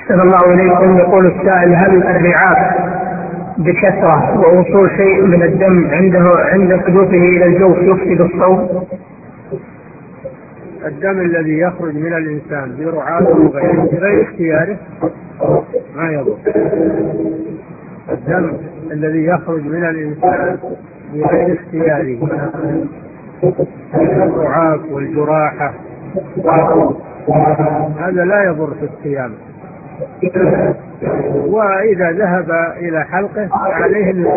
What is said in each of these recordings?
أحسن الله إليكم. يقول السائل: هل الرعاف بكثرة ووصول شيء من الدم عند حدوثه إلى الجوف يفسد الصوم؟ الدم الذي يخرج من الإنسان برعاة وغيره بغير اختياره ما يضر. الدم الذي يخرج من الإنسان بغير اختياره الرعاة والجراحة هذا لا يضر في الصيام، وإذا ذهب إلى حلقه عليه أن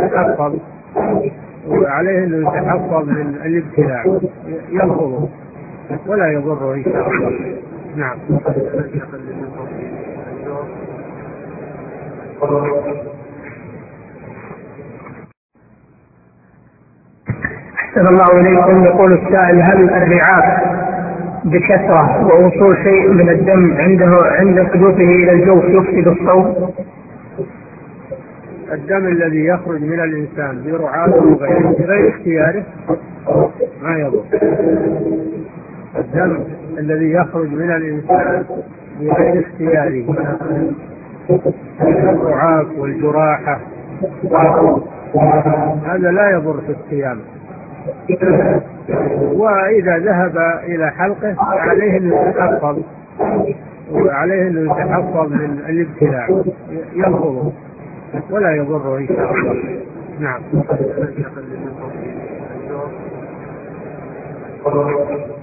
يتحفظ من الابتلاع، يلفظه ولا يضره إن شاء الله. نعم. أحسن الله إليكم. يقول السائل: هل الرعاف بكثرة ووصول شيء من الدم عند حدوثه إلى الجوف يفسد الصوم؟ الدم الذي يخرج من الإنسان برعاة وغيره بغير اختياره ما يضر. الدم الذي يخرج من الإنسان بغير اختياره الرعاة والجراحة هذا لا يضر في الصيام، وإذا ذهب إلى حلقه عليه أن يتحفظ من الابتلاع، يلفظه ولا يضره إن شاء الله. نعم.